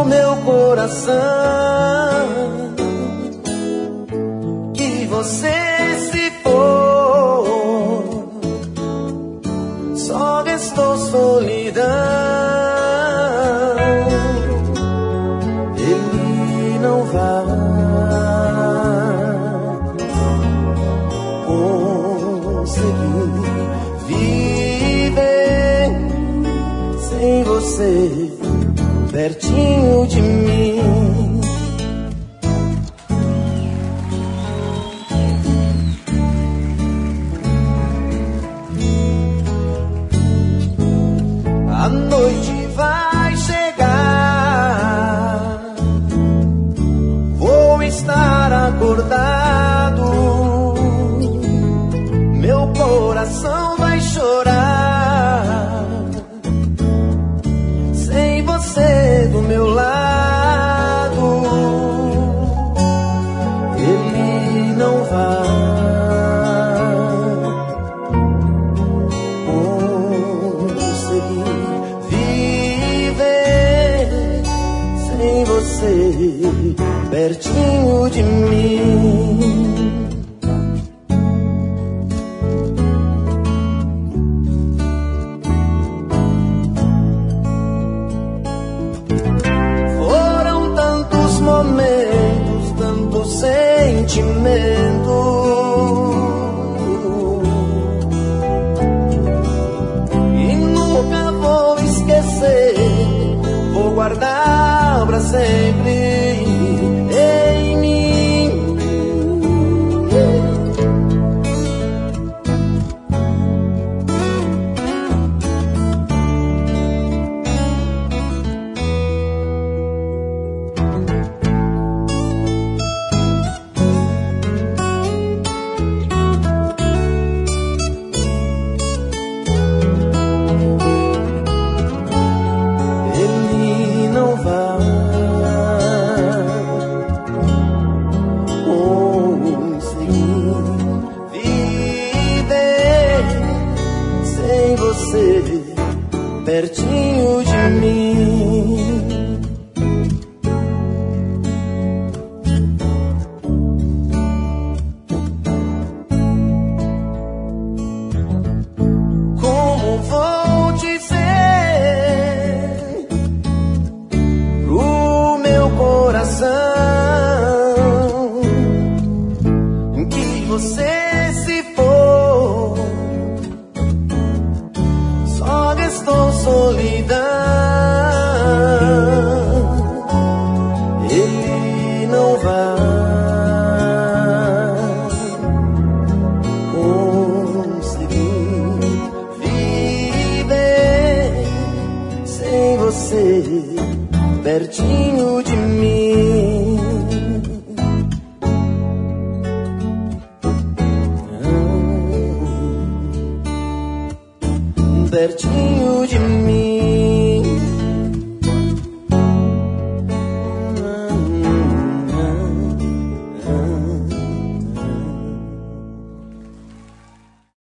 meu coração que você se for, só restou solidão. Ele não vai conseguir viver sem você pertinho de mim. A noite vai chegar, vou estar acordado, meu coração vai chorar sem você do meu lado. Ele não vai conseguir viver sem você pertinho de mim. Momentos, tanto sentimento, e nunca vou esquecer, vou guardar pra sempre em mim. Pertinho de mim. Como vou dizer pro meu coração que você se for, só restou solidão. Ele não vai conseguir viver sem você pertinho de mim. Pertinho de mim.